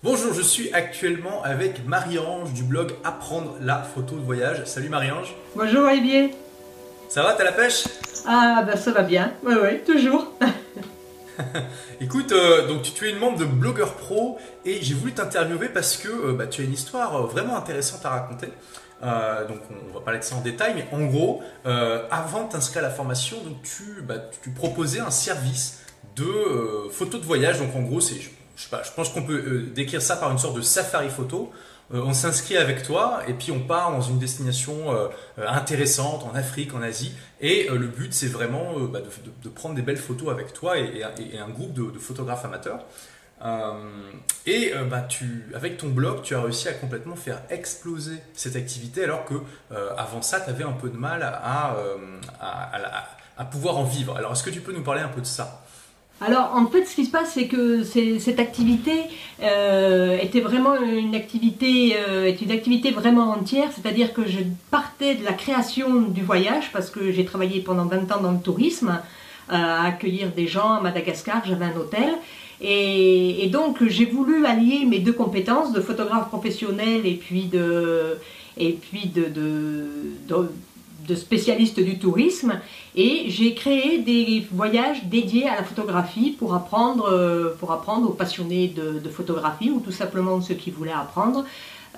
Bonjour, je suis actuellement avec Marie-Ange du blog Apprendre la photo de voyage. Salut Marie-Ange. Bonjour Olivier. Ça va, t'as la pêche? Ah bah ça va bien, oui oui, toujours. Écoute, donc tu es une membre de Blogueur Pro et j'ai voulu t'interviewer parce que tu as une histoire vraiment intéressante à raconter. Donc on va parler de ça en détail, mais en gros, avant de t'inscrire à la formation, donc tu proposais un service de photo de voyage. Donc en gros, je sais pas, je pense qu'on peut décrire ça par une sorte de safari photo. On s'inscrit avec toi et puis on part dans une destination intéressante en Afrique, en Asie. Et le but, c'est vraiment de prendre des belles photos avec toi et un groupe de photographes amateurs. Avec ton blog, tu as réussi à complètement faire exploser cette activité alors que avant ça, tu avais un peu de mal à pouvoir en vivre. Alors, est-ce que tu peux nous parler un peu de ça? Alors en fait ce qui se passe c'est que cette activité était vraiment est une activité vraiment entière, c'est-à-dire que je partais de la création du voyage parce que j'ai travaillé pendant 20 ans dans le tourisme, à accueillir des gens à Madagascar, j'avais un hôtel. Et donc j'ai voulu allier mes deux compétences de photographe professionnel et puis de spécialiste du tourisme, et j'ai créé des voyages dédiés à la photographie pour apprendre aux passionnés de photographie ou tout simplement ceux qui voulaient apprendre,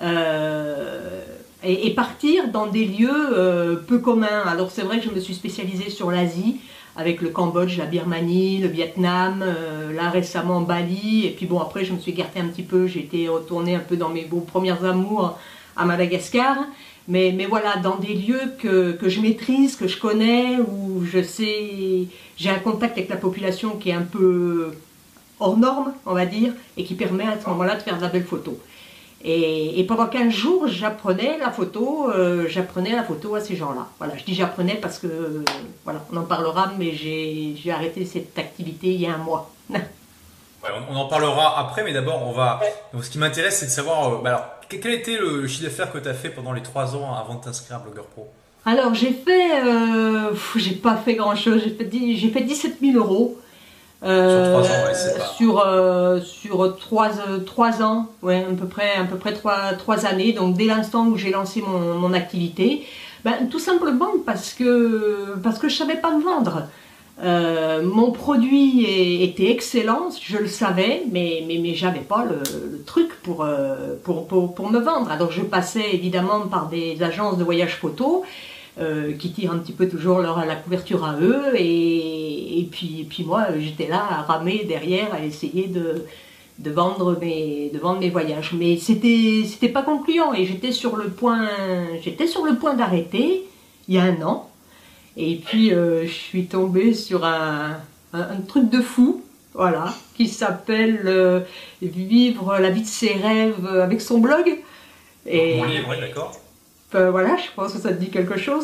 et partir dans des lieux peu communs. Alors c'est vrai que je me suis spécialisée sur l'Asie avec le Cambodge, la Birmanie, le Vietnam, là récemment Bali, et puis bon après je me suis écartée un petit peu, j'ai été retournée un peu dans mes beaux premiers amours à Madagascar. Mais voilà, dans des lieux que je maîtrise, que je connais, où je sais, j'ai un contact avec la population qui est un peu hors norme, on va dire, et qui permet à ce moment-là de faire de la belle photo. Et pendant 15 jours, j'apprenais la photo à ces gens-là. Voilà, je dis j'apprenais parce que, voilà, on en parlera, mais j'ai arrêté cette activité il y a un mois. Ouais, on en parlera après, mais d'abord, Donc, ce qui m'intéresse, c'est de savoir. Quel était le chiffre d'affaires que tu as fait pendant les 3 ans avant de t'inscrire à Blogueur Pro? Alors j'ai pas fait grand-chose, j'ai fait 17 000 euros. Sur 3 ans, ouais, c'est pas. Sur 3 ans, ouais, à peu près 3 années, donc dès l'instant où j'ai lancé mon activité, tout simplement parce que je savais pas me vendre. Mon produit était excellent, je le savais, mais j'avais pas le truc pour me vendre. Alors je passais évidemment par des agences de voyage photo qui tirent un petit peu toujours la couverture à eux, et puis moi j'étais là à ramer derrière à essayer de vendre mes voyages. Mais c'était pas concluant et j'étais sur le point d'arrêter il y a un an. Et puis je suis tombée sur un truc de fou, voilà, qui s'appelle Vivre la vie de ses rêves avec son blog. Donc mon Et livre, ouais, d'accord. voilà, je pense que ça te dit quelque chose.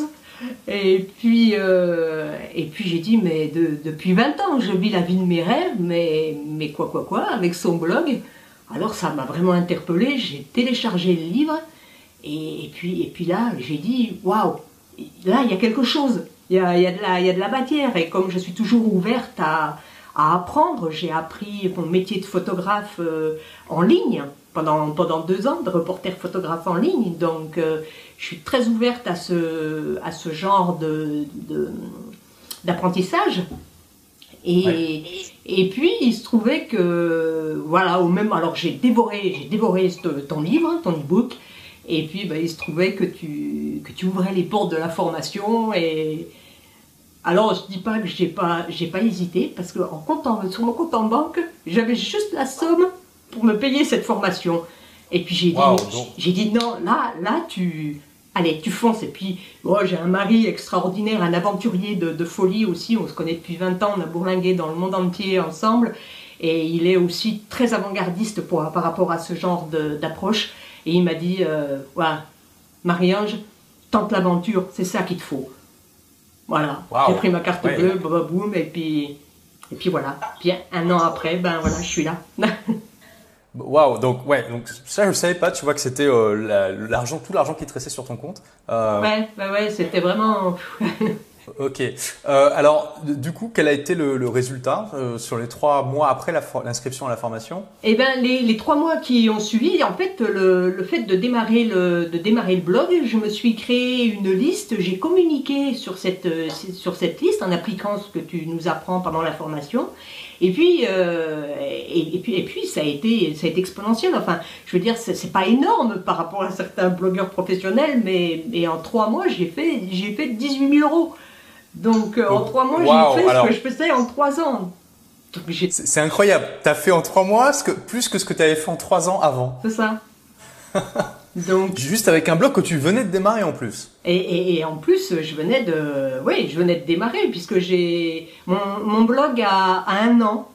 Et puis j'ai dit, mais depuis 20 ans, je vis la vie de mes rêves, mais quoi, avec son blog. Alors ça m'a vraiment interpellée, j'ai téléchargé le livre, et puis là, j'ai dit, waouh, là, il y a quelque chose, il y a de la matière, et comme je suis toujours ouverte à apprendre, j'ai appris mon métier de photographe en ligne pendant 2 ans, de reporter photographe en ligne, donc je suis très ouverte à ce genre d'apprentissage. Ouais. Et puis il se trouvait que, voilà, alors j'ai dévoré ton livre, ton e-book, et puis il se trouvait que tu ouvrais les portes de la formation. Et alors je dis pas que j'ai pas hésité, parce que sur mon compte en banque, j'avais juste la somme pour me payer cette formation. Et puis Waouh, donc. j'ai dit non, là allez, tu fonces. Et puis moi j'ai un mari extraordinaire, un aventurier de folie aussi, on se connaît depuis 20 ans, on a bourlingué dans le monde entier ensemble, et il est aussi très avant-gardiste par rapport à ce genre d'approche. Et il m'a dit, ouais, Marie-Ange, tente l'aventure, c'est ça qu'il te faut. Voilà, j'ai Waouh. pris ma carte Ouais. bleue, boum, et puis voilà. Puis un an après, voilà, je suis là. Waouh, donc ouais, donc ça je savais pas, tu vois que c'était l'argent, tout l'argent qui te restait sur ton compte. Ouais, c'était vraiment. Ok. Alors, du coup, quel a été le résultat sur les 3 mois après l'inscription à la formation? Eh ben, les 3 mois qui ont suivi, en fait, le fait de démarrer le blog, je me suis créé une liste, j'ai communiqué sur cette liste en appliquant ce que tu nous apprends pendant la formation. Et puis ça a été exponentiel. Enfin, je veux dire, c'est pas énorme par rapport à certains blogueurs professionnels, mais en 3 mois, j'ai fait 18 000 euros. Donc, en 3 mois, wow, j'ai fait ce que je faisais en 3 ans. C'est incroyable. Tu as fait en 3 mois plus que ce que tu avais fait en 3 ans avant. C'est ça. Donc, juste avec un blog que tu venais de démarrer en plus. Et en plus, je venais de démarrer puisque j'ai mon blog a 1 an.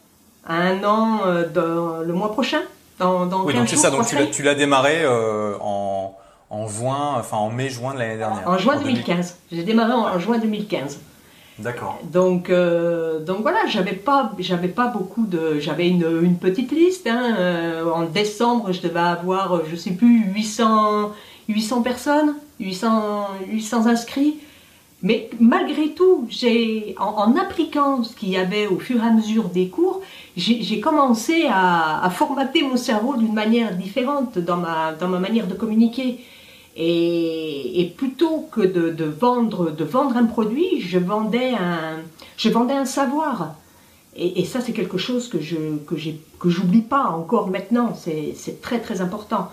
Le mois prochain. Dans oui, 15 donc c'est jours, ça. Donc tu l'as démarré en mai-juin de l'année dernière. En juin 2015. J'ai démarré en juin 2015. D'accord. Donc voilà, j'avais une petite liste. En décembre, je devais avoir, je sais plus, 800 personnes, 800 inscrits. Mais malgré tout, en appliquant ce qu'il y avait au fur et à mesure des cours, j'ai commencé à formater mon cerveau d'une manière différente dans ma manière de communiquer. Et plutôt que de vendre un produit, je vendais un savoir. Et ça, c'est quelque chose que j'oublie pas encore maintenant. C'est très très important.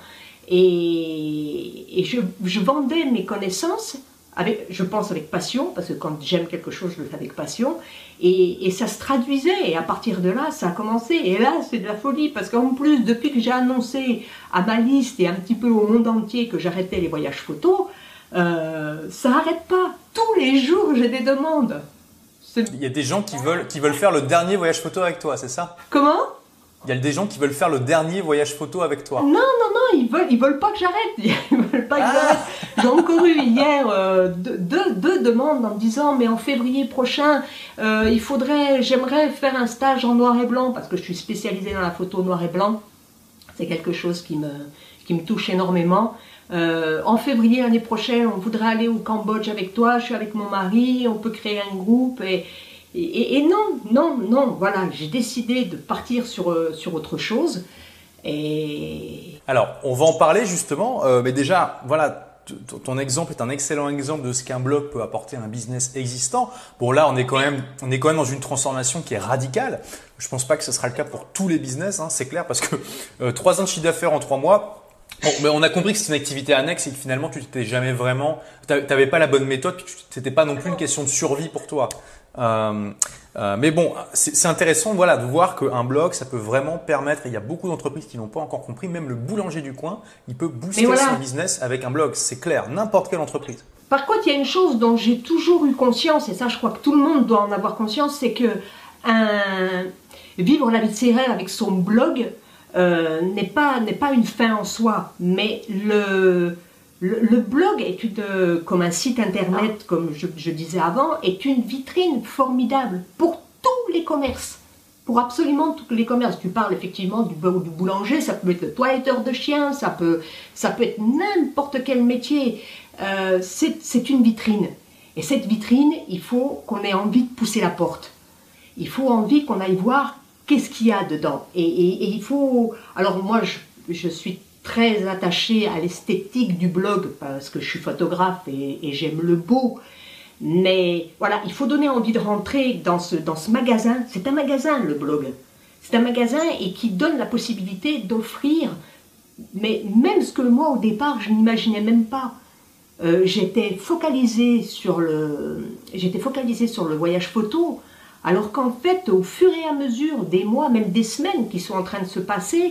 Et je vendais mes connaissances, je pense avec passion, parce que quand j'aime quelque chose, je le fais avec passion. Et ça se traduisait, et à partir de là, ça a commencé. Et là, c'est de la folie, parce qu'en plus, depuis que j'ai annoncé à ma liste et un petit peu au monde entier que j'arrêtais les voyages photos, ça n'arrête pas. Tous les jours, j'ai des demandes. Il y a des gens qui veulent faire le dernier voyage photo avec toi, c'est ça? Comment? Il y a des gens qui veulent faire le dernier voyage photo avec toi. Non, ils veulent pas que j'arrête. Ils veulent pas que j'arrête. J'ai encore eu hier deux demandes en me disant, mais en février prochain, j'aimerais faire un stage en noir et blanc, parce que je suis spécialisée dans la photo noir et blanc. C'est quelque chose qui me touche énormément. En février l'année prochaine, on voudrait aller au Cambodge avec toi, je suis avec mon mari, on peut créer un groupe. Et non, voilà, j'ai décidé de partir sur autre chose. Alors, on va en parler justement, mais déjà, voilà, ton exemple est un excellent exemple de ce qu'un blog peut apporter à un business existant. Bon, là, on est quand même dans une transformation qui est radicale. Je pense pas que ce sera le cas pour tous les business, hein, c'est clair, parce que 3 ans de chiffre d'affaires en 3 mois. Bon, mais on a compris que c'est une activité annexe et que finalement tu t'étais jamais vraiment, t'avais pas la bonne méthode, puis c'était pas non plus une question de survie pour toi. Mais bon, c'est intéressant, voilà, de voir qu'un blog, ça peut vraiment permettre. Et il y a beaucoup d'entreprises qui n'ont pas encore compris. Même le boulanger du coin, il peut booster son business avec un blog. C'est clair, n'importe quelle entreprise. Par contre, il y a une chose dont j'ai toujours eu conscience, et ça, je crois que tout le monde doit en avoir conscience, c'est que vivre la vie de ses rêves avec son blog n'est pas une fin en soi, mais le blog est comme un site internet, comme je disais avant, est une vitrine formidable pour tous les commerces, pour absolument tous les commerces. Tu parles effectivement du boulanger, ça peut être le toiletteur de chiens, ça peut être n'importe quel métier. C'est une vitrine. Et cette vitrine, il faut qu'on ait envie de pousser la porte. Il faut envie qu'on aille voir qu'est-ce qu'il y a dedans. Et il faut... Alors moi, je suis très attachée à l'esthétique du blog parce que je suis photographe et j'aime le beau. Mais voilà, il faut donner envie de rentrer dans ce magasin. C'est un magasin, le blog. C'est un magasin et qui donne la possibilité d'offrir, mais même ce que moi au départ je n'imaginais même pas. J'étais focalisée sur le voyage photo, alors qu'en fait, au fur et à mesure des mois, même des semaines qui sont en train de se passer,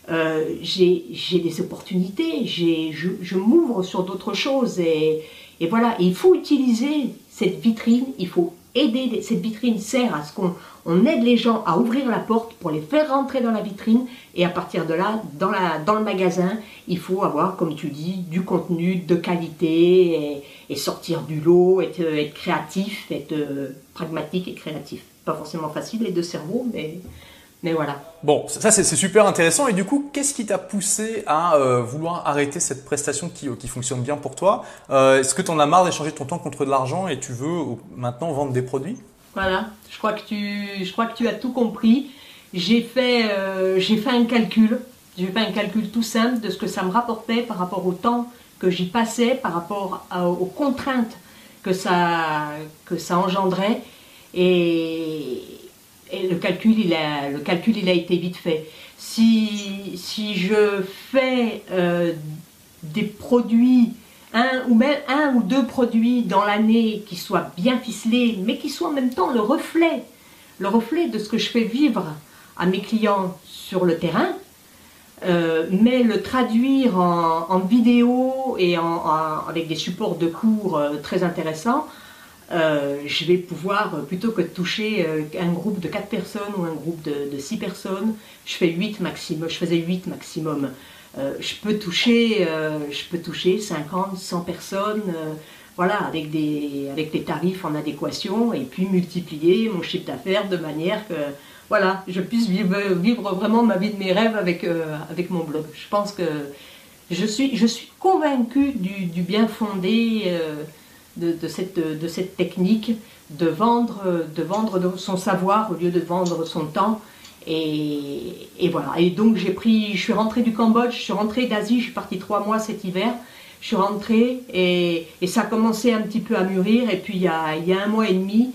j'ai des opportunités, je m'ouvre sur d'autres choses et voilà, il faut utiliser cette vitrine, il faut aider, cette vitrine sert à ce qu'on aide les gens à ouvrir la porte pour les faire rentrer dans la vitrine et à partir de là, dans le magasin, il faut avoir, comme tu dis, du contenu de qualité et sortir du lot, être créatif, être pragmatique et créatif. Pas forcément facile les deux cerveaux, Mais voilà. Bon, ça c'est super intéressant. Et du coup, qu'est-ce qui t'a poussé à vouloir arrêter cette prestation qui fonctionne bien pour toi? Est-ce que tu en as marre d'échanger ton temps contre de l'argent et tu veux maintenant vendre des produits? Voilà, je crois que tu as tout compris. J'ai fait un calcul. J'ai fait un calcul tout simple de ce que ça me rapportait par rapport au temps que j'y passais, par rapport aux contraintes que ça engendrait. Et le calcul, il a été vite fait. Si je fais des produits, un ou deux produits dans l'année qui soient bien ficelés, mais qui soient en même temps le reflet de ce que je fais vivre à mes clients sur le terrain, mais le traduire en vidéo et avec des supports de cours très intéressants, je vais pouvoir, plutôt que de toucher un groupe de 4 personnes ou un groupe de 6 personnes, je faisais 8 maximum. Je peux toucher 50, 100 personnes, voilà, avec des tarifs en adéquation, et puis multiplier mon chiffre d'affaires de manière que voilà, je puisse vivre vraiment ma vie de mes rêves avec mon blog. Je pense que je suis convaincue du bien fondé de cette technique de vendre son savoir au lieu de vendre son temps. Et voilà. Et donc je suis rentrée du Cambodge, je suis rentrée d'Asie, je suis partie 3 mois cet hiver. Je suis rentrée et ça a commencé un petit peu à mûrir. Et puis il y a 1 mois et demi,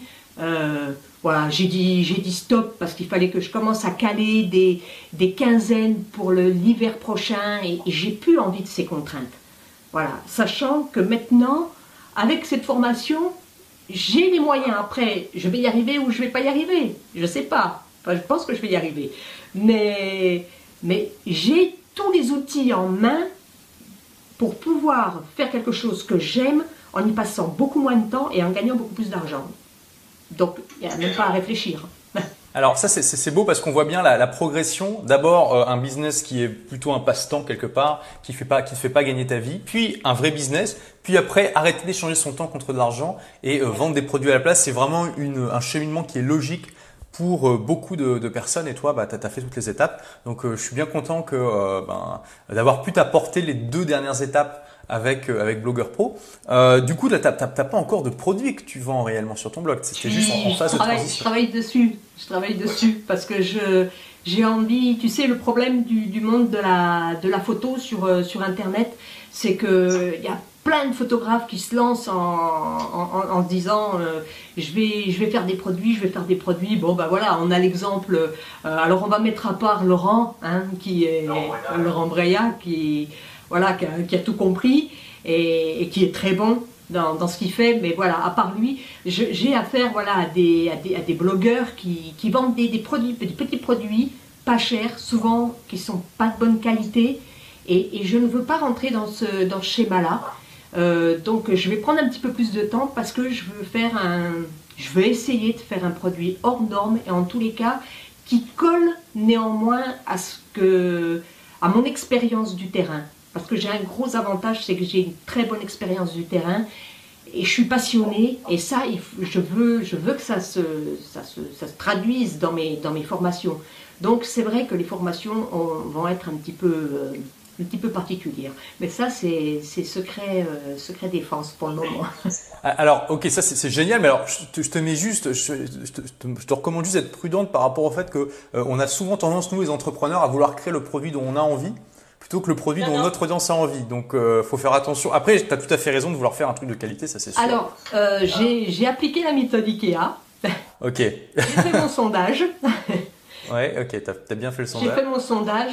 voilà, j'ai dit stop parce qu'il fallait que je commence à caler des quinzaines pour l'hiver prochain, et j'ai plus envie de ces contraintes. Voilà, sachant que maintenant, avec cette formation, j'ai les moyens. Après, je vais y arriver ou je vais pas y arriver, je sais pas. Enfin, je pense que je vais y arriver. Mais j'ai tous les outils en main pour pouvoir faire quelque chose que j'aime en y passant beaucoup moins de temps et en gagnant beaucoup plus d'argent. Donc, il n'y a même pas à réfléchir. Alors ça c'est beau parce qu'on voit bien la progression. D'abord un business qui est plutôt un passe-temps quelque part, qui te fait pas gagner ta vie, puis un vrai business, puis après arrêter d'échanger son temps contre de l'argent et vendre des produits à la place. C'est vraiment un cheminement qui est logique pour beaucoup de personnes, et toi tu as fait toutes les étapes. Donc je suis bien content d'avoir pu t'apporter les 2 dernières étapes avec Blogueur Pro. Du coup, là, tu n'as pas encore de produits que tu vends réellement sur ton blog. C'était juste en phase de transition. Je travaille dessus parce que j'ai envie. Tu sais, le problème du monde de la photo sur Internet, c'est qu'il y a plein de photographes qui se lancent en se disant je vais faire des produits. Bon, ben voilà, on a l'exemple. Alors, on va mettre à part Laurent, qui est Laurent Breillat, qui a tout compris et qui est très bon dans ce qu'il fait. Mais voilà, à part lui, j'ai affaire à des blogueurs qui vendent des petits produits pas chers, souvent qui sont pas de bonne qualité, et je ne veux pas rentrer dans ce schéma-là. Donc je vais prendre un petit peu plus de temps parce que je veux essayer de faire un produit hors norme, et en tous les cas qui colle néanmoins à mon expérience du terrain. Parce que j'ai un gros avantage, c'est que j'ai une très bonne expérience du terrain et je suis passionnée, et ça, je veux que ça se traduise dans mes formations. Donc c'est vrai que les formations vont être un petit peu particulières. Mais ça, c'est secret défense pour le moment. Alors, ok, ça c'est génial, mais alors je te mets juste, je te recommande juste d'être prudente par rapport au fait que on a souvent tendance, nous les entrepreneurs, à vouloir créer le produit dont on a envie, plutôt que le produit dont notre audience a envie. Donc, faut faire attention. Après, tu as tout à fait raison de vouloir faire un truc de qualité, ça c'est sûr. Alors, j'ai appliqué la méthode IKEA. Ok. J'ai fait mon sondage. Ouais, ok, t'as bien fait le sondage. J'ai fait mon sondage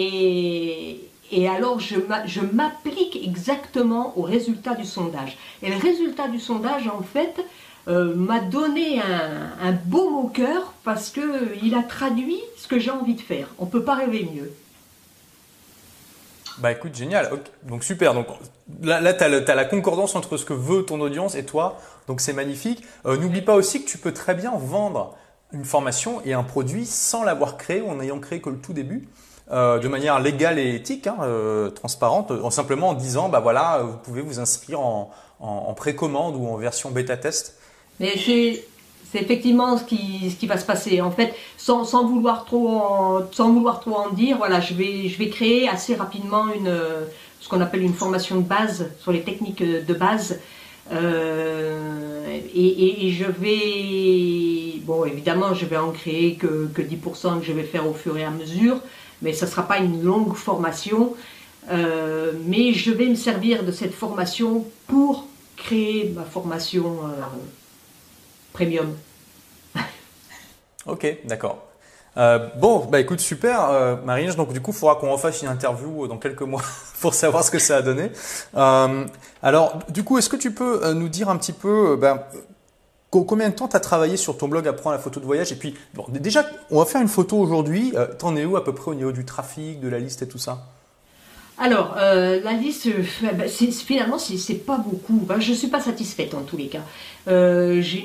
et alors je m'applique exactement au résultat du sondage. Et le résultat du sondage, en fait, m'a donné un beau mot au cœur parce qu'il a traduit ce que j'ai envie de faire. On ne peut pas rêver mieux. Bah écoute, génial. Okay. Donc super. Donc là tu as la concordance entre ce que veut ton audience et toi. Donc c'est magnifique. N'oublie pas aussi que tu peux très bien vendre une formation et un produit sans l'avoir créé ou en ayant créé que le tout début, de manière légale et éthique, transparente, simplement en disant bah voilà, vous pouvez vous inscrire en précommande ou en version bêta test. Mais C'est effectivement ce qui va se passer. En fait, sans vouloir trop en dire, voilà, je vais créer assez rapidement ce qu'on appelle une formation de base sur les techniques de base. Et je vais, bon, évidemment, je vais en créer que 10% que je vais faire au fur et à mesure, mais ça ne sera pas une longue formation. Mais je vais me servir de cette formation pour créer ma formation premium. Ok, d'accord. Bon, bah écoute, super, Marie-Ange. Donc du coup, il faudra qu'on refasse une interview dans quelques mois pour savoir ce que ça a donné. Alors, du coup, est-ce que tu peux nous dire un petit peu, combien de temps tu as travaillé sur ton blog Apprends la photo de voyage? Et puis, bon, déjà, on va faire une photo aujourd'hui. T'en es où à peu près au niveau du trafic, de la liste et tout ça? Alors, la liste, finalement, c'est pas beaucoup. Ben, je ne suis pas satisfaite en tous les cas. J'ai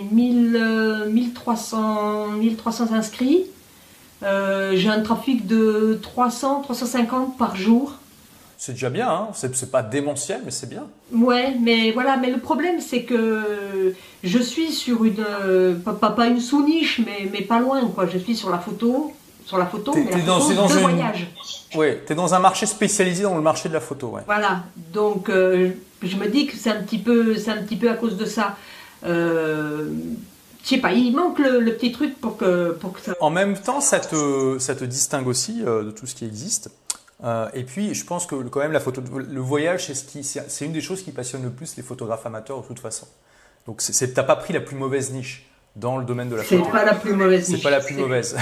1300 inscrits. J'ai un trafic de 350 par jour. C'est déjà bien, hein? C'est pas démentiel, mais c'est bien. Ouais, mais voilà, mais le problème c'est que je suis sur pas une sous-niche, mais pas loin, quoi. Je suis sur la photo, mais la photo de voyage. Oui, tu es dans un marché spécialisé dans le marché de la photo, ouais. Voilà, donc je me dis que c'est un petit peu à cause de ça. Je sais pas, il manque le petit truc pour que ça. En même temps, ça te distingue aussi de tout ce qui existe. Et puis, je pense que quand même la photo, le voyage, c'est une des choses qui passionne le plus les photographes amateurs de toute façon. Donc, t'as pas pris la plus mauvaise niche dans le domaine de la photo. C'est pas la plus mauvaise niche. C'est pas la plus mauvaise.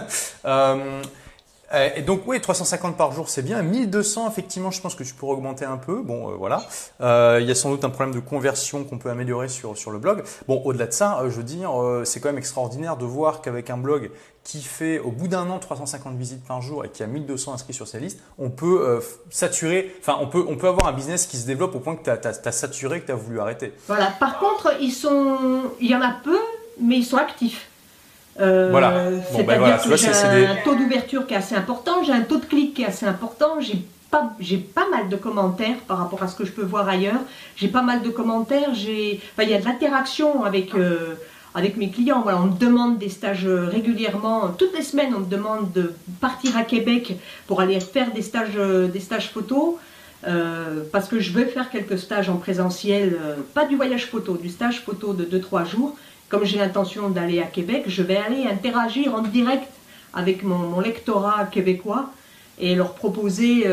Et donc, oui, 350 par jour, c'est bien. 1200, effectivement, je pense que tu pourrais augmenter un peu. Bon, voilà. Il y a sans doute un problème de conversion qu'on peut améliorer sur le blog. Bon, au-delà de ça, je veux dire, c'est quand même extraordinaire de voir qu'avec un blog qui fait au bout d'un an 350 visites par jour et qui a 1200 inscrits sur sa liste, on peut saturer, enfin, on peut avoir un business qui se développe au point que tu as saturé, que tu as voulu arrêter. Voilà. Par contre, il y en a peu, mais ils sont actifs. Voilà. Bon, C'est-à-dire que j'ai un taux d'ouverture qui est assez important, j'ai un taux de clic qui est assez important, j'ai pas mal de commentaires par rapport à ce que je peux voir ailleurs. J'ai pas mal de commentaires, il y a de l'interaction avec mes clients. Voilà, on me demande des stages régulièrement. Toutes les semaines, on me demande de partir à Québec pour aller faire des stages photo. Parce que je veux faire quelques stages en présentiel, pas du voyage photo, du stage photo de 2-3 jours. Comme j'ai l'intention d'aller à Québec, je vais aller interagir en direct avec mon lectorat québécois et leur proposer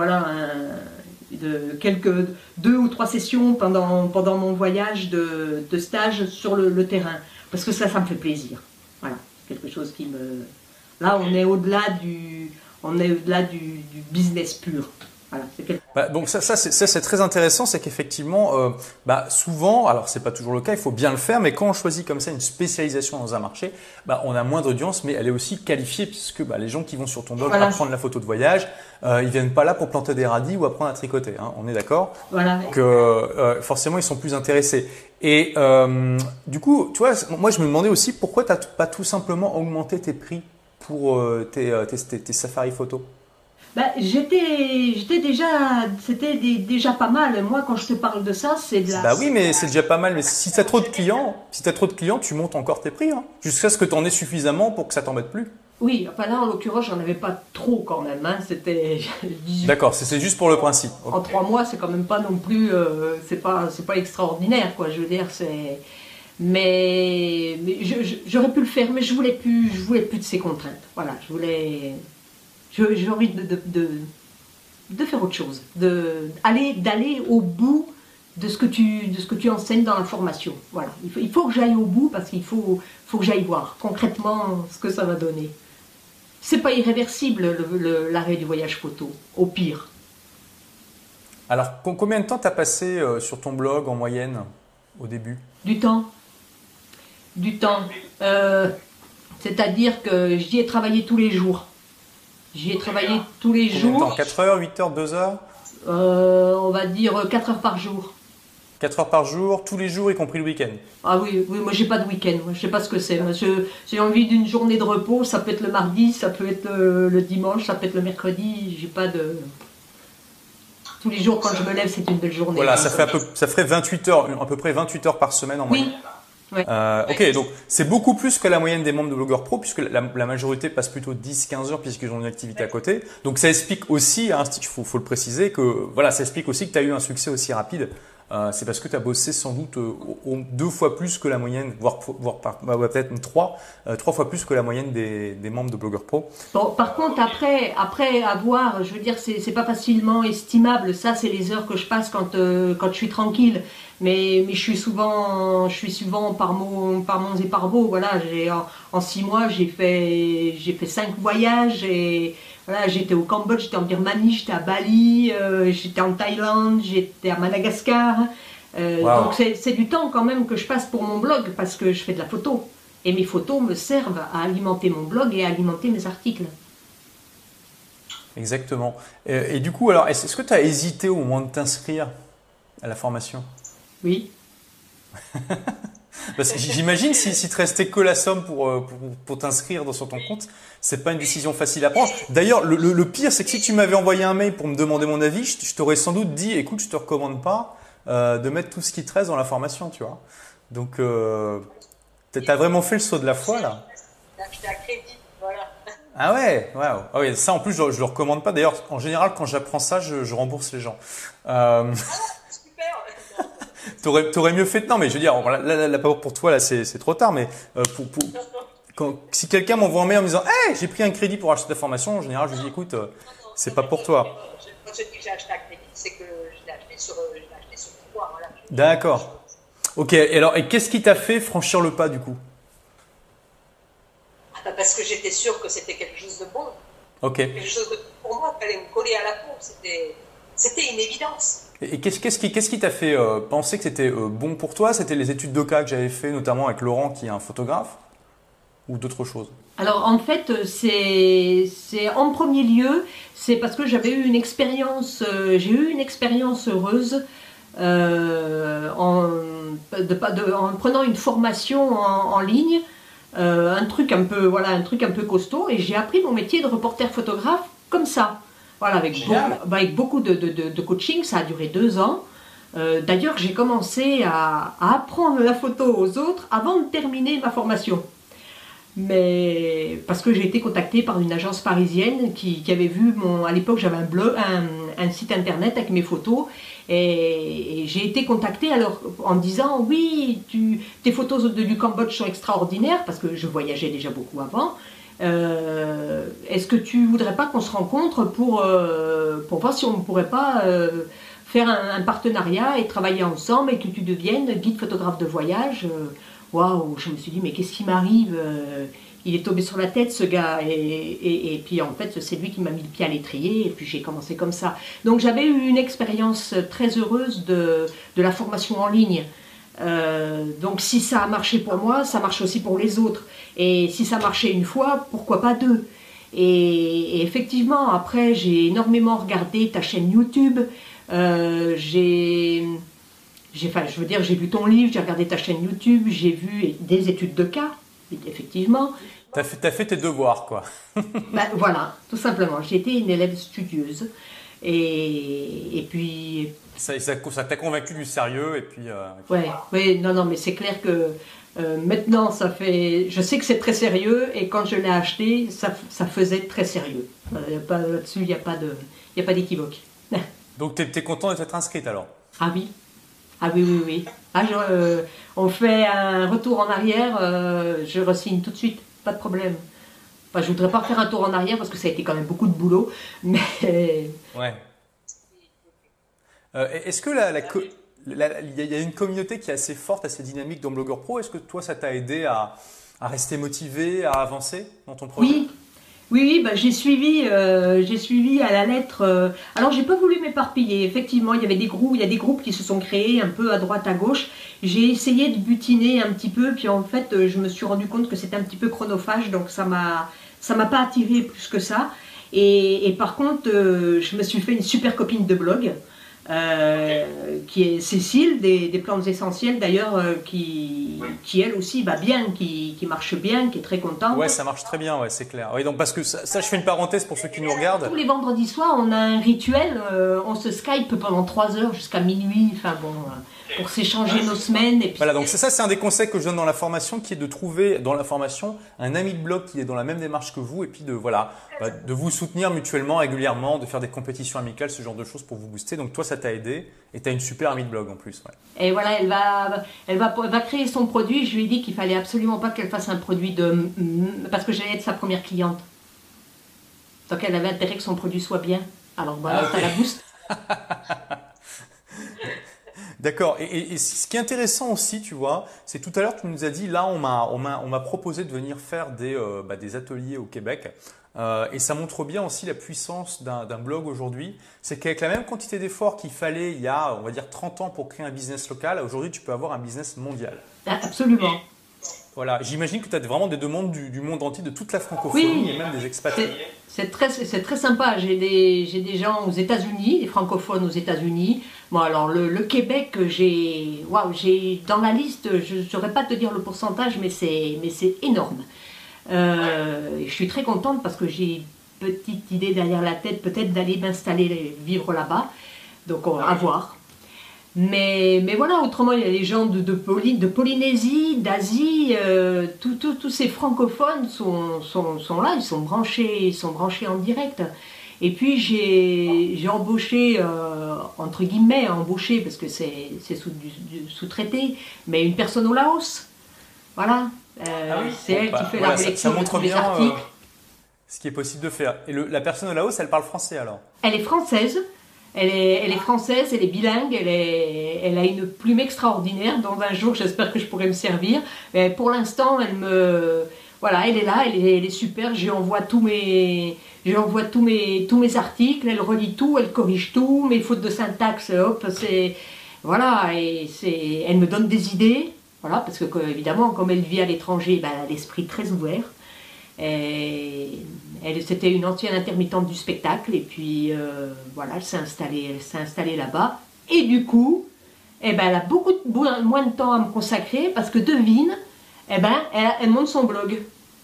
quelques 2 ou 3 sessions pendant mon voyage de stage sur le terrain. Parce que ça me fait plaisir. Voilà, quelque chose qui me... Là, on est au-delà du business pur. Voilà, donc ça c'est très intéressant, c'est qu'effectivement, souvent, alors c'est pas toujours le cas, il faut bien le faire, mais quand on choisit comme ça une spécialisation dans un marché, on a moins d'audience, mais elle est aussi qualifiée puisque les gens qui vont sur ton blog apprendre la photo de voyage, ils viennent pas là pour planter des radis ou apprendre à tricoter, hein, on est d'accord? Voilà. Que forcément ils sont plus intéressés. Et du coup, tu vois, moi je me demandais aussi pourquoi tu n'as pas tout simplement augmenté tes prix pour tes safaris photos. C'était déjà pas mal. Moi, quand je te parle de ça, c'est de la... oui, mais c'est déjà pas mal. Mais si tu as trop de clients, tu montes encore tes prix, hein, jusqu'à ce que tu en aies suffisamment pour que ça t'embête plus. Oui, enfin là, en l'occurrence, j'en avais pas trop quand même. Hein. C'était 18... D'accord, c'est juste pour le principe. En 3 mois, c'est quand même pas non plus... c'est pas extraordinaire, quoi. Je veux dire, c'est... Mais j'aurais pu le faire, mais je voulais plus de ces contraintes. Voilà, j'ai envie de faire autre chose, d'aller au bout de ce que tu enseignes dans la formation. Voilà, il faut que j'aille au bout parce qu'il faut que j'aille voir concrètement ce que ça va donner. C'est pas irréversible l'arrêt du voyage photo, au pire. Alors, combien de temps tu as passé sur ton blog en moyenne au début? Du temps. C'est-à-dire que j'y ai travaillé tous les jours. J'y ai travaillé tous les jours. Combien de temps? 4 heures, 8 heures, 2 heures? On va dire 4 heures par jour. 4 heures par jour, tous les jours, y compris le week-end? Ah oui, moi j'ai pas de week-end, je sais pas ce que c'est. J'ai envie d'une journée de repos, ça peut être le mardi, ça peut être le dimanche, ça peut être le mercredi, j'ai pas de... Tous les jours quand je me lève, c'est une belle journée. Voilà, ça ferait 28 heures, à peu près 28 heures par semaine en moyenne. Ouais. Ok, donc c'est beaucoup plus que la moyenne des membres de Blogueur Pro, puisque la majorité passe plutôt 10-15 heures puisqu'ils ont une activité à côté. Donc ça explique aussi, hein, faut le préciser, que voilà, ça explique aussi que tu as eu un succès aussi rapide. C'est parce que tu as bossé sans doute 2 fois plus que la moyenne, voire peut-être 3 fois plus que la moyenne des membres de Blogueur Pro. Bon, par contre, après avoir, je veux dire, c'est pas facilement estimable. Ça, c'est les heures que je passe quand je suis tranquille. Mais je suis souvent par monts et par vaux. Voilà, en 6 mois, j'ai fait 5 voyages et voilà, j'étais au Cambodge, j'étais en Birmanie, j'étais à Bali, j'étais en Thaïlande, j'étais à Madagascar. Wow. Donc c'est du temps quand même que je passe pour mon blog parce que je fais de la photo. Et mes photos me servent à alimenter mon blog et à alimenter mes articles. Exactement. Et du coup, alors, est-ce que tu as hésité au moment de t'inscrire à la formation? Oui. Parce que j'imagine si te restait que la somme pour t'inscrire sur ton compte, c'est pas une décision facile à prendre. D'ailleurs, le pire, c'est que si tu m'avais envoyé un mail pour me demander mon avis, je t'aurais sans doute dit, écoute, je te recommande pas de mettre tout ce qui te reste dans la formation, tu vois. Donc, t'as vraiment fait le saut de la foi là. Acheté à crédit, voilà. Ah ouais, waouh. Ah ouais, ça en plus je le recommande pas. D'ailleurs, en général, quand j'apprends ça, je rembourse les gens. Super. T'aurais mieux fait. Non, mais je veux dire, là, pour toi, là, c'est trop tard. Mais si quelqu'un m'envoie un mail en me disant, hey, j'ai pris un crédit pour acheter ta formation, en général, je lui dis, écoute, c'est pas pour toi. Quand je dis que j'ai acheté à crédit, c'est que je l'ai acheté sur pouvoir, voilà. D'accord. Ok. Et qu'est-ce qui t'a fait franchir le pas du coup? Parce que j'étais sûre que c'était quelque chose de bon. Ok. Quelque chose de pour moi, qui allait me coller à la peau. C'était une évidence. Et qu'est-ce qui t'a fait penser que c'était bon pour toi? C'était les études de cas que j'avais fait, notamment avec Laurent, qui est un photographe, ou d'autres choses? Alors en fait, c'est en premier lieu, c'est parce que j'avais eu une expérience, j'ai eu une expérience heureuse en prenant une formation en ligne, un truc un peu costaud, et j'ai appris mon métier de reporter photographe comme ça. Voilà, avec beaucoup de coaching, ça a duré 2 ans. D'ailleurs, j'ai commencé à apprendre la photo aux autres avant de terminer ma formation. Mais parce que j'ai été contactée par une agence parisienne qui avait vu à l'époque j'avais un site internet avec mes photos et j'ai été contactée alors en disant oui tes photos du Cambodge sont extraordinaires parce que je voyageais déjà beaucoup avant. Est-ce que tu voudrais pas qu'on se rencontre pour voir si on ne pourrait pas faire un partenariat et travailler ensemble et que tu deviennes guide photographe de voyage. Waouh, je me suis dit, mais qu'est-ce qui m'arrive? Il est tombé sur la tête, ce gars. Et puis, en fait, c'est lui qui m'a mis le pied à l'étrier. Et puis, j'ai commencé comme ça. Donc, j'avais eu une expérience très heureuse de la formation en ligne. Donc, si ça a marché pour moi, ça marche aussi pour les autres. Et si ça marchait une fois, pourquoi pas 2? Et effectivement, après, j'ai énormément regardé ta chaîne YouTube. J'ai vu ton livre, j'ai regardé ta chaîne YouTube, j'ai vu des études de cas, effectivement. T'as fait tes devoirs, quoi. Ben, voilà, tout simplement. J'ai été une élève studieuse. Et puis... Ça t'a convaincu du sérieux, et puis... Ouais, non, mais c'est clair que maintenant, je sais que c'est très sérieux, et quand je l'ai acheté, ça faisait très sérieux. Là-dessus, il n'y a pas d'équivoque. Donc, t'es content de t'être inscrite, alors? Ah oui. Ah oui. On fait un retour en arrière, je re-signe tout de suite, pas de problème. Enfin, je voudrais pas faire un tour en arrière parce que ça a été quand même beaucoup de boulot, mais... Ouais. Est-ce que il y a une communauté qui est assez forte, assez dynamique dans Blogueur Pro? Est-ce que toi, ça t'a aidé à rester motivé, à avancer dans ton projet? Oui, bah, j'ai suivi à la lettre. Alors, j'ai pas voulu m'éparpiller. Effectivement, il y a des groupes qui se sont créés un peu à droite, à gauche. J'ai essayé de butiner un petit peu, puis en fait, je me suis rendu compte que c'était un petit peu chronophage, donc ça m'a pas attiré plus que ça. Et par contre, je me suis fait une super copine de blog. Qui est Cécile des plantes essentielles d'ailleurs qui elle aussi va bien, qui marche bien, qui est très contente. Ouais, ça marche très bien, ouais, c'est clair. Oui, donc parce que ça, je fais une parenthèse pour ceux qui nous regardent. Tous les vendredis soirs, on a un rituel, on se Skype pendant 3 heures jusqu'à minuit. Enfin bon, pour s'échanger nos semaines. Et puis... Voilà, donc ça, c'est un des conseils que je donne dans la formation, qui est de trouver dans la formation un ami de blog qui est dans la même démarche que vous, et puis de vous soutenir mutuellement, régulièrement, de faire des compétitions amicales, ce genre de choses pour vous booster. Donc toi, ça t'a aidé, et tu as une super amie de blog en plus. Ouais. Et voilà, elle va créer son produit. Je lui ai dit qu'il fallait absolument pas qu'elle fasse un produit parce que j'allais être sa première cliente. Donc elle avait intérêt que son produit soit bien. Alors voilà, ça la booste. D'accord. Et ce qui est intéressant aussi, tu vois, c'est tout à l'heure, tu nous as dit, là, on m'a proposé de venir faire des ateliers au Québec. Et ça montre bien aussi la puissance d'un blog aujourd'hui. C'est qu'avec la même quantité d'efforts qu'il fallait il y a, on va dire, 30 ans pour créer un business local, aujourd'hui, tu peux avoir un business mondial. Absolument. Voilà. J'imagine que tu as vraiment des demandes du monde entier, de toute la francophonie et même des expatriés. C'est très sympa. J'ai des gens aux États-Unis, des francophones aux États-Unis. Bon, alors le Québec, j'ai dans la liste, je ne saurais pas te dire le pourcentage, mais c'est énorme. Je suis très contente parce que j'ai une petite idée derrière la tête, peut-être d'aller m'installer, vivre là-bas. Donc on va voir. Mais voilà, autrement, il y a les gens de Polynésie, d'Asie, tous ces francophones sont là, ils sont branchés en direct. Et puis j'ai embauché, entre guillemets, embauché, parce que c'est sous-traité, mais une personne au Laos. Voilà, c'est elle qui fait la rédaction de tous les articles. Ce qui est possible de faire. Et la personne au Laos, elle parle français alors? Elle est française. Elle est française, elle est bilingue, elle a une plume extraordinaire. Dans un jour, j'espère que je pourrai me servir. Mais pour l'instant, elle est là, elle est super. Je lui envoie tous mes articles, elle relit tout, elle corrige tout, mes fautes de syntaxe, hop, voilà, elle me donne des idées, voilà, parce que évidemment, comme elle vit à l'étranger, ben, elle a l'esprit très ouvert. C'était une ancienne intermittente du spectacle, et puis voilà, elle s'est installée là-bas. Et du coup, elle a beaucoup moins de temps à me consacrer, parce que devine, elle monte son blog.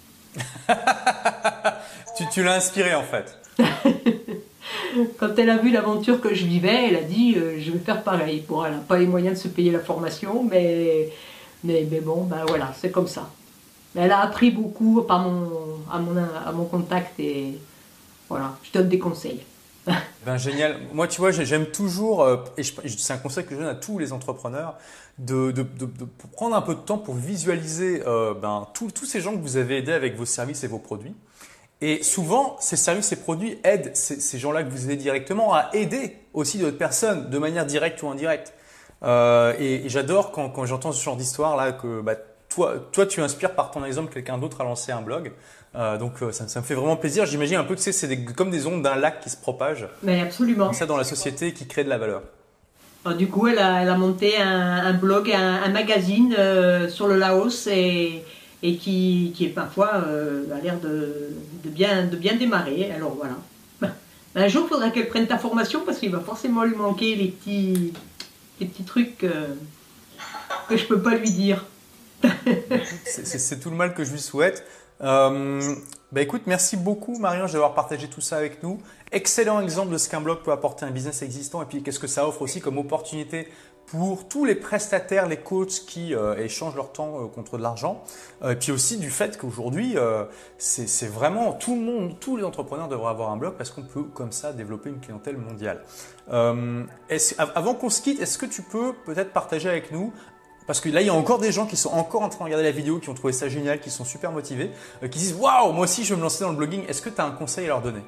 tu l'as inspirée en fait. Quand elle a vu l'aventure que je vivais, elle a dit je vais faire pareil. Bon, elle n'a pas les moyens de se payer la formation, mais bon, ben voilà, c'est comme ça. Elle a appris beaucoup à mon contact, et voilà, je donne des conseils. Ben, génial. Moi, tu vois, j'aime toujours, et c'est un conseil que je donne à tous les entrepreneurs, de prendre un peu de temps pour visualiser tous ces gens que vous avez aidés avec vos services et vos produits. Et souvent, ces services et produits aident ces gens-là que vous aidez directement à aider aussi d'autres personnes de manière directe ou indirecte. Et j'adore quand j'entends ce genre d'histoire là que toi, tu inspires par ton exemple quelqu'un d'autre à lancer un blog. Donc ça me fait vraiment plaisir. J'imagine un peu que c'est comme des ondes d'un lac qui se propagent. Mais absolument. Comme ça dans la société et qui crée de la valeur. Alors, du coup, elle a monté un blog, un magazine sur le Laos, et qui est parfois a l'air de bien démarrer. Alors voilà. Un jour, il faudra qu'elle prenne ta formation, parce qu'il va forcément lui manquer les petits trucs que je peux pas lui dire. C'est tout le mal que je lui souhaite. Écoute, merci beaucoup Marie-Ange d'avoir partagé tout ça avec nous. Excellent exemple de ce qu'un blog peut apporter à un business existant, et puis qu'est-ce que ça offre aussi comme opportunité pour tous les prestataires, les coachs qui échangent leur temps contre de l'argent. Et puis aussi du fait qu'aujourd'hui, c'est vraiment tout le monde, tous les entrepreneurs devraient avoir un blog, parce qu'on peut comme ça développer une clientèle mondiale. Avant qu'on se quitte, est-ce que tu peux peut-être partager avec nous, parce que là, il y a encore des gens qui sont encore en train de regarder la vidéo, qui ont trouvé ça génial, qui sont super motivés, qui disent « Waouh, moi aussi, je veux me lancer dans le blogging ». Est-ce que tu as un conseil à leur donner?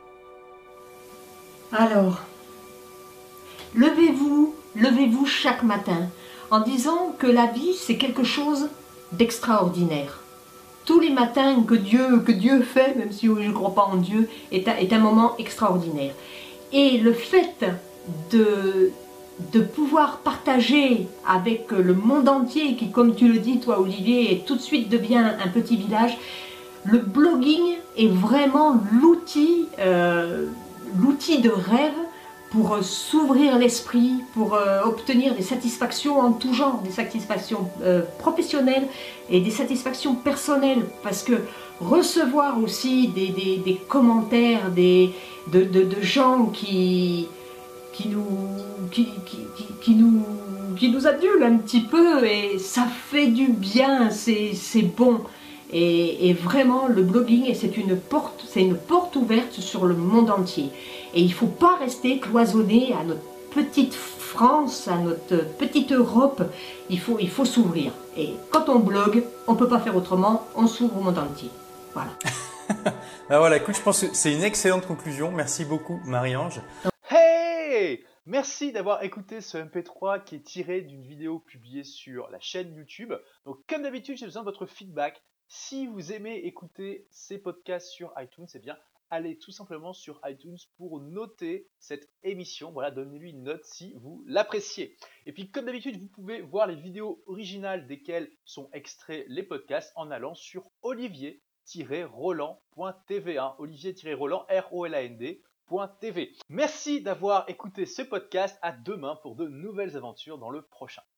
Alors, levez-vous chaque matin en disant que la vie, c'est quelque chose d'extraordinaire. Tous les matins que Dieu fait, même si je ne crois pas en Dieu, est un moment extraordinaire. Et le fait de pouvoir partager avec le monde entier, qui, comme tu le dis toi Olivier, tout de suite devient un petit village, le blogging est vraiment l'outil de rêve pour s'ouvrir l'esprit, pour obtenir des satisfactions en tout genre, des satisfactions professionnelles et des satisfactions personnelles, parce que recevoir aussi des commentaires de qui nous adule un petit peu et ça fait du bien, c'est bon. Et vraiment, le blogging, c'est une porte ouverte sur le monde entier. Et il ne faut pas rester cloisonné à notre petite France, à notre petite Europe. Il faut s'ouvrir. Et quand on blogue, on ne peut pas faire autrement, on s'ouvre au monde entier. Voilà. Ben voilà, écoute, je pense que c'est une excellente conclusion. Merci beaucoup, Marie-Ange. Hey! Merci d'avoir écouté ce MP3 qui est tiré d'une vidéo publiée sur la chaîne YouTube. Donc, comme d'habitude, j'ai besoin de votre feedback. Si vous aimez écouter ces podcasts sur iTunes, eh bien, allez tout simplement sur iTunes pour noter cette émission. Voilà, donnez-lui une note si vous l'appréciez. Et puis, comme d'habitude, vous pouvez voir les vidéos originales desquelles sont extraits les podcasts en allant sur olivier-roland.tv. Olivier-roland, R-O-L-A-N-D.tv. Merci d'avoir écouté ce podcast. À demain pour de nouvelles aventures dans le prochain.